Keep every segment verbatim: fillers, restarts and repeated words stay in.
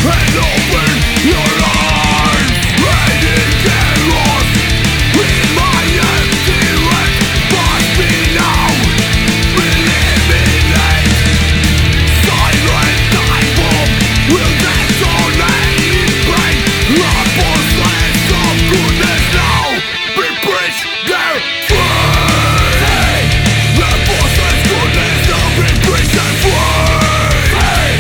and open your arms. Ready to get lost in my empty wreck. Must be now, eliminate. Silent time bomb will detonate in pain. Opposites of goodness now be preached their faith. The opposites goodness now be preached their faith.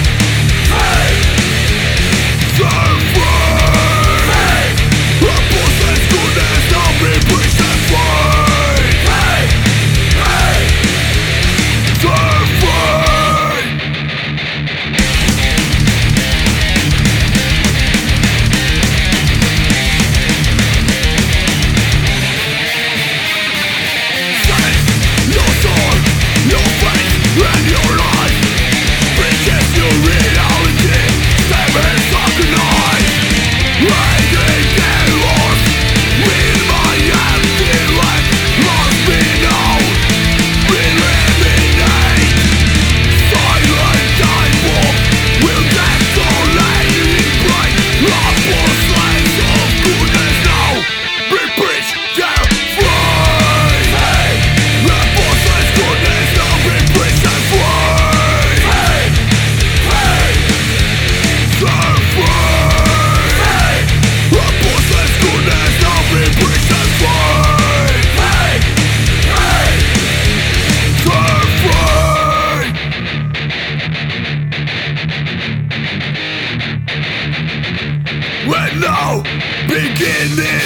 Their faith. The opposites goodness now be preached their faith. Their faith. Your soul, your faith, and your life reaches your reality. Step inside the night. Ready to get lost in my empty wreck. Must be now, eliminate. Silent time bomb will detonate in pain. Opposites of goodness now be preached their faith. The opposites goodness now be preached their faith. Their faith. The opposites goodness now be preached their faith. Their faith. We're now beginning.